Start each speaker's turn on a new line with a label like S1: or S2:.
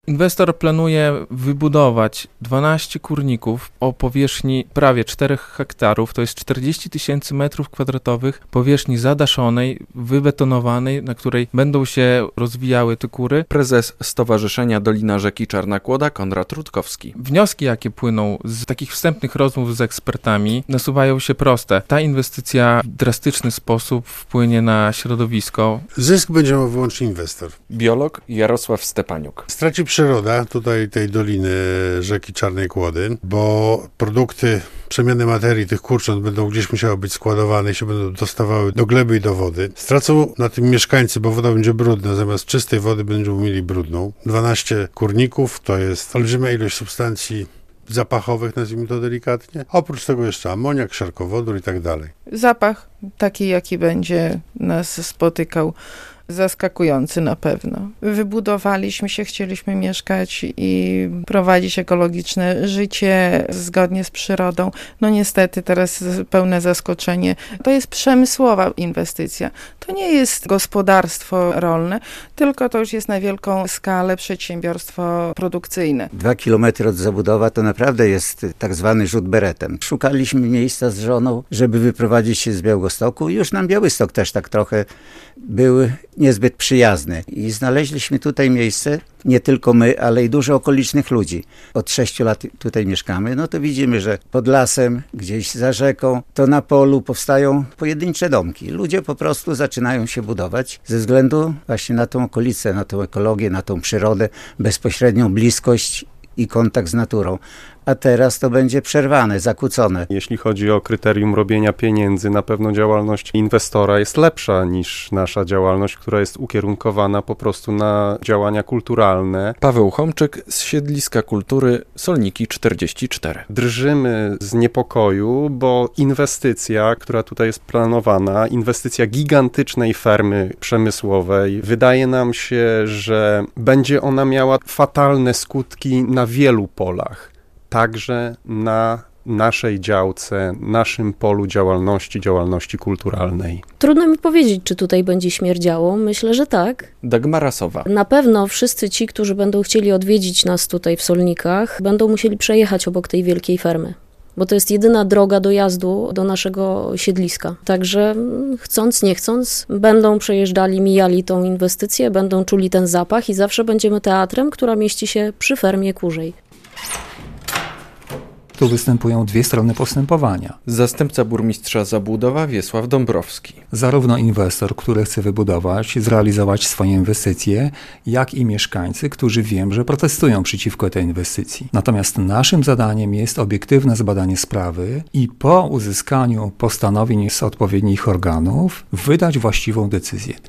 S1: Inwestor planuje wybudować 12 kurników o powierzchni prawie 4 hektarów, to jest 40 000 metrów kwadratowych powierzchni zadaszonej, wybetonowanej, na której będą się rozwijały te kury.
S2: Prezes Stowarzyszenia Dolina Rzeki Czarna Kłoda Konrad Rutkowski.
S1: Wnioski, jakie płyną z takich wstępnych rozmów z ekspertami, nasuwają się proste. Ta inwestycja w drastyczny sposób wpłynie na środowisko.
S3: Zysk będzie miał wyłącznie inwestor.
S2: Biolog Jarosław Stepaniuk.
S3: Straci przyroda tutaj tej Doliny Rzeki Czarnej Kłody, bo produkty przemiany materii tych kurcząt będą gdzieś musiały być składowane i się będą dostawały do gleby i do wody. Stracą na tym mieszkańcy, bo woda będzie brudna, zamiast czystej wody będą mieli brudną. 12 kurników to jest olbrzymia ilość substancji zapachowych, nazwijmy to delikatnie. Oprócz tego jeszcze amoniak, siarkowodór i tak dalej.
S4: Zapach taki, jaki będzie nas spotykał, zaskakujący na pewno. Wybudowaliśmy się, chcieliśmy mieszkać i prowadzić ekologiczne życie zgodnie z przyrodą. No niestety teraz pełne zaskoczenie. To jest przemysłowa inwestycja. To nie jest gospodarstwo rolne, tylko to już jest na wielką skalę przedsiębiorstwo produkcyjne.
S5: 2 kilometry od zabudowa to naprawdę jest tak zwany rzut beretem. Szukaliśmy miejsca z żoną, żeby wyprowadzić się z Białegostoku. Już nam Białystok też tak trochę był niezbyt przyjazny. I znaleźliśmy tutaj miejsce, nie tylko my, ale i dużo okolicznych ludzi. Od 6 lat tutaj mieszkamy, no to widzimy, że pod lasem, gdzieś za rzeką, to na polu powstają pojedyncze domki. Ludzie po prostu zaczynają się budować ze względu właśnie na tą okolicę, na tą ekologię, na tą przyrodę, bezpośrednią bliskość i kontakt z naturą. A teraz to będzie przerwane, zakłócone.
S6: Jeśli chodzi o kryterium robienia pieniędzy, na pewno działalność inwestora jest lepsza niż nasza działalność, która jest ukierunkowana po prostu na działania kulturalne.
S2: Paweł Chomczyk z Siedliska Kultury Solniki 44.
S6: Drżymy z niepokoju, bo inwestycja, która tutaj jest planowana, inwestycja gigantycznej fermy przemysłowej, wydaje nam się, że będzie ona miała fatalne skutki na wielu polach. Także na naszej działce, naszym polu działalności kulturalnej.
S7: Trudno mi powiedzieć, czy tutaj będzie śmierdziało. Myślę, że tak.
S2: Dagmara Sowa.
S7: Na pewno wszyscy ci, którzy będą chcieli odwiedzić nas tutaj w Solnikach, będą musieli przejechać obok tej wielkiej fermy. Bo to jest jedyna droga dojazdu do naszego siedliska. Także chcąc, nie chcąc, będą przejeżdżali, mijali tą inwestycję, będą czuli ten zapach i zawsze będziemy teatrem, która mieści się przy fermie kurzej.
S8: Tu występują dwie strony postępowania.
S2: Zastępca burmistrza Zabłudowa Wiesław Dąbrowski.
S8: Zarówno inwestor, który chce wybudować, zrealizować swoje inwestycje, jak i mieszkańcy, którzy wiem, że protestują przeciwko tej inwestycji. Natomiast naszym zadaniem jest obiektywne zbadanie sprawy i po uzyskaniu postanowień z odpowiednich organów wydać właściwą decyzję.